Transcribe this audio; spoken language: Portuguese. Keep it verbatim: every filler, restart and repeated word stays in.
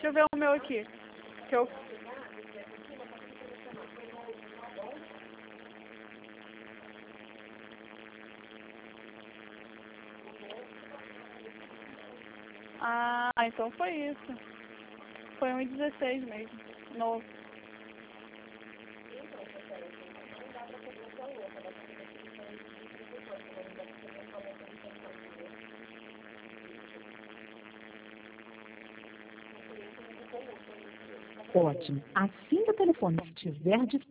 Deixa eu ver o meu aqui. Que eu... Ah, então foi isso. Foi um e dezesseis mesmo. Novo. Ótimo. Assim que o telefone estiver disponível,